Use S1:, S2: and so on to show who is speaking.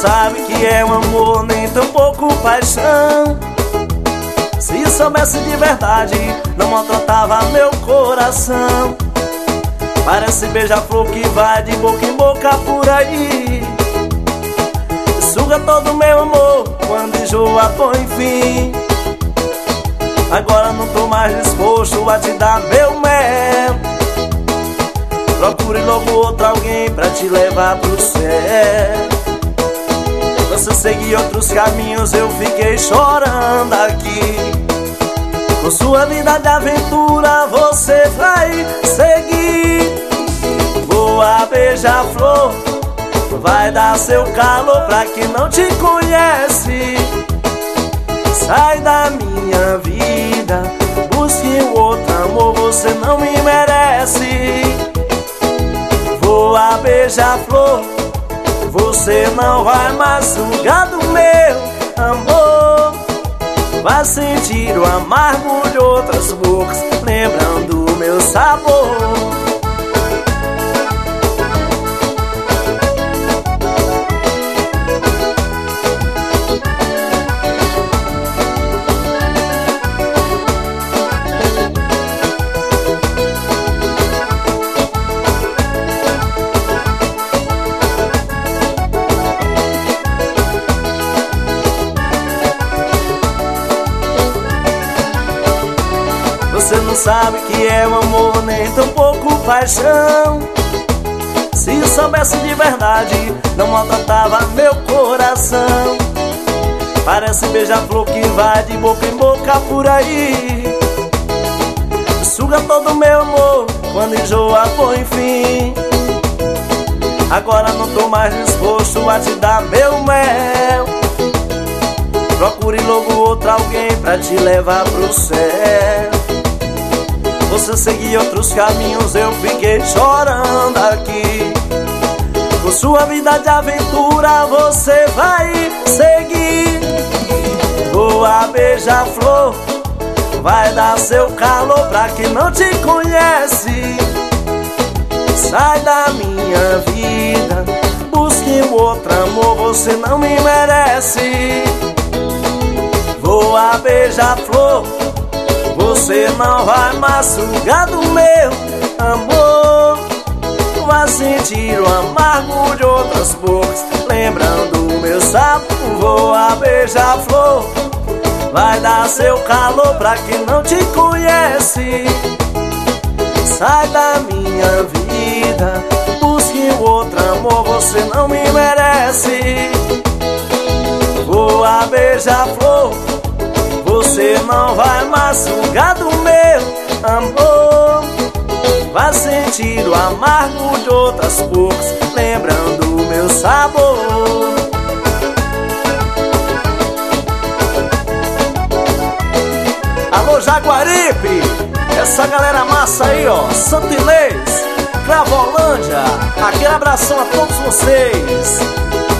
S1: sabe que é um amor, nem tão pouco paixão. Se soubesse de verdade, não maltratava meu coração. Parece beija-flor que vai de boca em boca por aí, suga todo meu amor, quando enjoa põe fim. Agora não tô mais disposto a te dar meu mel. Procure logo outro alguém pra te levar pro céu. Você seguir outros caminhos, eu fiquei chorando aqui. Com sua vida de aventura você vai seguir. Voa beija-flor, vai dar seu calor pra quem não te conhece. Sai da minha vida, busque um outro amor, você não me merece. Voa beija-flor, você não vai mais sugar do meu amor. Vai sentir o amargo de outras bocas, lembrando o meu sabor. Você não sabe que é um amor, nem tão pouco paixão. Se soubesse de verdade, não maltratava meu coração. Parece beija-flor que vai de boca em boca por aí, suga todo meu amor, quando enjoa põe fim. Agora não tô mais disposto a te dar meu mel. Procure logo outro alguém pra te levar pro céu. Você seguir outros caminhos, eu fiquei chorando aqui. Com sua vida de aventura você vai seguir. Voa beija-flor, vai dar seu calor pra quem não te conhece. Sai da minha vida, busque um outro amor, você não me merece. Voa beija-flor, você não vai mais sugar do meu amor. Vai sentir o amargo de outras bocas, lembrando o meu sabor. Voa beija-flor, vai dar seu calor pra quem não te conhece. Sai da minha vida, busque um outro amor, você não me merece. Voa beija-flor, você não vai mais sugar do meu amor. Vai sentir o amargo de outras bocas, lembrando o meu sabor. Alô Jaguaribe, essa galera massa aí ó, Santo Inês, Cravolândia, aquele abração a todos vocês.